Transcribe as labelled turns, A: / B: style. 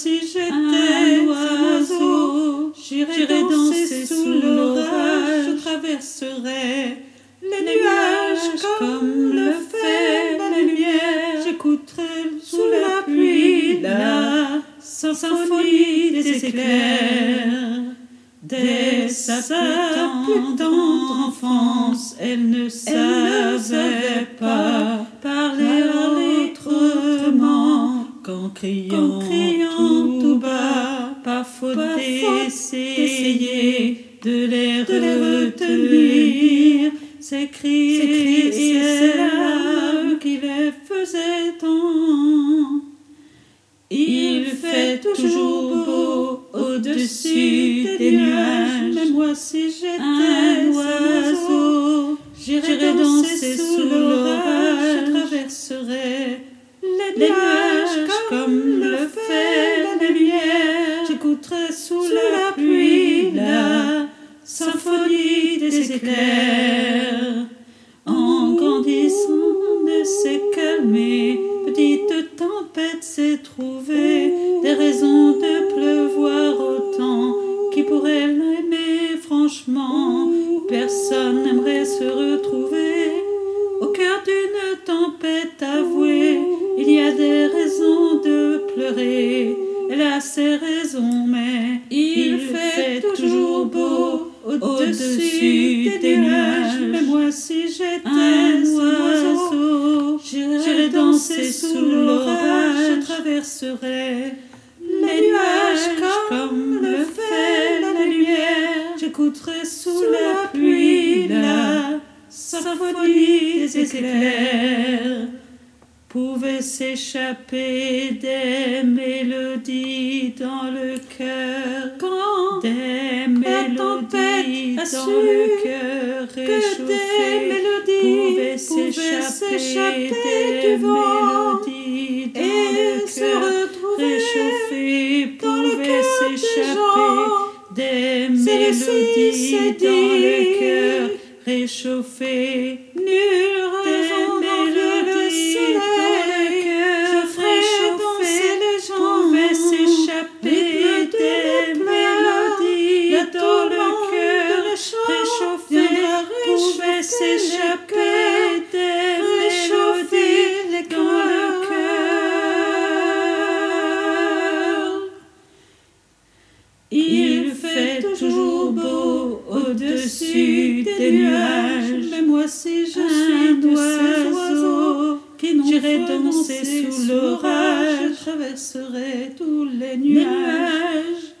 A: si j'étais un oiseau, j'irais danser sous l'orage, je traverserais les nuages comme le fait la lumière, j'écouterais sous la pluie la symphonie des éclairs. Dès sa plus tendre enfance, elle ne savait pas parler autrement qu'en criant tout bas. Pas faute d'essayer de les retenir. Ces cris et ces larmes qui les faisaient tant. Il fait toujours beau au-dessus des nuages. Mais moi si j'étais un oiseau, j'irais danser sous l'orage, je traverserais les nuages comme le fait la lumière. J'écouterais sous la pluie la symphonie des éclairs. En grandissant, ne s'est calmé, petite tempête s'est trouvée, des raisons de pleuvoir autant, qui pourrait l'aimer franchement. Personne n'aimerait se retrouver au cœur d'une tempête avouée. Il y a des raisons de pleurer, elle a ses raisons, mais il fait toujours beau au-dessus des nuages. Mais moi si j'étais un oiseau, j'irais danser sous l'orage, je traverserais les nuages comme le fait la lumière. J'écouterais sous la pluie la symphonie des éclairs. Pouvaient s'échapper des mélodies dans le cœur, quand des mélodies dans le cœur réchauffé, pouvaient s'échapper des mélodies dans le cœur réchauffé, pouvaient s'échapper des mélodies dans le cœur réchauffé. Nulle raison mélodies dans le cœur réchauffé, les gens pouvaient s'échapper des mélodies dans le cœur réchauffé, pouvaient s'échapper des mélodies dans le cœur. Il fait toujours beau au-dessus des nuages, mais moi si je suis de ces oiseaux qui j'irai danser sous l'orage, je traverserai tous les nuages.